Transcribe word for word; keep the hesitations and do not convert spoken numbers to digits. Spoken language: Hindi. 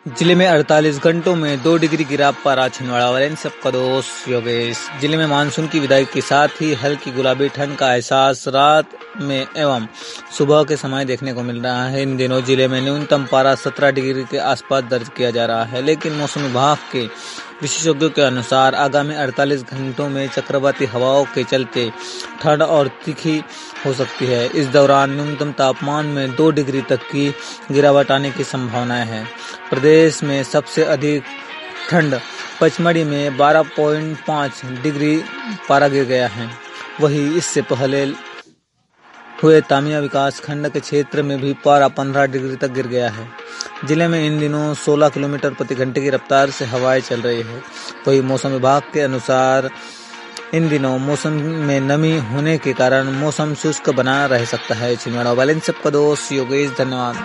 जिले में अड़तालीस घंटों में दो डिग्री गिरा पारा। छिंदवाड़ा वाले सबका दोस्त योगेश। जिले में मानसून की विदाई के साथ ही हल्की गुलाबी ठंड का एहसास रात में एवं सुबह के समय देखने को मिल रहा है। इन दिनों जिले में न्यूनतम पारा सत्रह डिग्री के आसपास दर्ज किया जा रहा है, लेकिन मौसम विभाग के विशेषज्ञों के अनुसार आगामी अड़तालीस घंटों में चक्रवाती हवाओं के चलते ठंड और तीखी हो सकती है। इस दौरान न्यूनतम तापमान में दो डिग्री तक की गिरावट आने की संभावना है। प्रदेश में सबसे अधिक ठंड पचमढ़ी में बारह पॉइंट पाँच डिग्री पारा गिर गया है। वहीं इससे पहले हुए तामिया विकास खंड के क्षेत्र में भी पारा पंद्रह डिग्री तक गिर गया है। जिले में इन दिनों सोलह किलोमीटर प्रति घंटे की रफ्तार से हवाएं चल रही है। वहीं मौसम विभाग के अनुसार इन दिनों मौसम में नमी होने के कारण मौसम शुष्क बना रह सकता है। छिंदवाड़ा वाले सबका दोस्त योगेश। धन्यवाद।